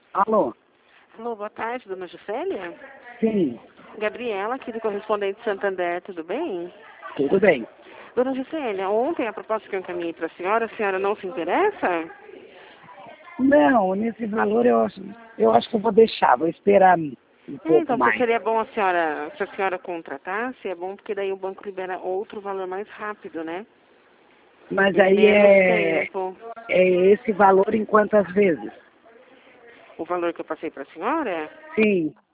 Alô? Alô, boa tarde, dona Juscelia? Sim, Gabriela, aqui do Correspondente Santander, tudo bem? tudo bem. Dona Juscelia, ontem a proposta que eu encaminhei para a senhora não se interessa? Não, nesse valor eu acho que eu vou deixar, vou esperar um pouco Então, porque mais. seria bom se a senhora contratasse, é bom porque daí o banco libera outro valor mais rápido, né? Mas Em aí menos é, tempo. é esse valor em quantas vezes? O valor que eu passei para a senhora? Sim,